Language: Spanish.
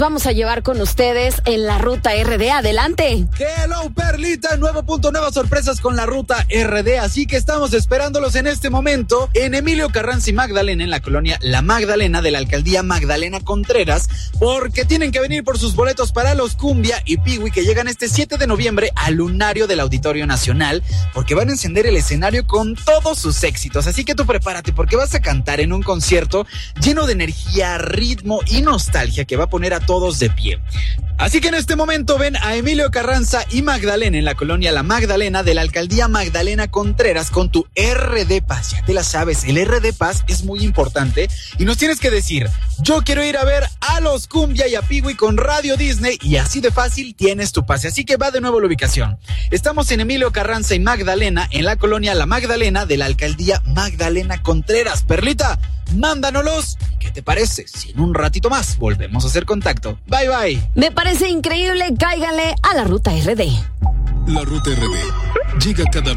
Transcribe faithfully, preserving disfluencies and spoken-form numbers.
Vamos a llevar con ustedes en la Ruta R D. Adelante. Hello, Perlita, nuevo punto, nuevas sorpresas con la Ruta R D. Así que estamos esperándolos en este momento en Emilio Carranza y Magdalena, en la colonia La Magdalena de la alcaldía Magdalena Contreras, porque tienen que venir por sus boletos para los Cumbia y Piwi, que llegan este siete de noviembre al lunario del Auditorio Nacional, porque van a encender el escenario con todos sus éxitos. Así que tú prepárate, porque vas a cantar en un concierto lleno de energía, ritmo y nostalgia que va a poner a todos de pie. Así que en este momento ven a Emilio Carranza y Magdalena en la colonia La Magdalena de la alcaldía Magdalena Contreras con tu R D Paz. Ya te la sabes, el R D Paz es muy importante y nos tienes que decir: yo quiero ir a ver a los Cumbia y a Piwi con Radio Disney, y así de fácil tienes tu pase. Así que va de nuevo la ubicación. Estamos en Emilio Carranza y Magdalena en la colonia La Magdalena de la alcaldía Magdalena Contreras. Perlita, mándanos. ¿Qué te parece si en un ratito más volvemos a hacer contacto? Bye, bye. Me parece increíble. Cáiganle a la Ruta R D. La Ruta R D llega cada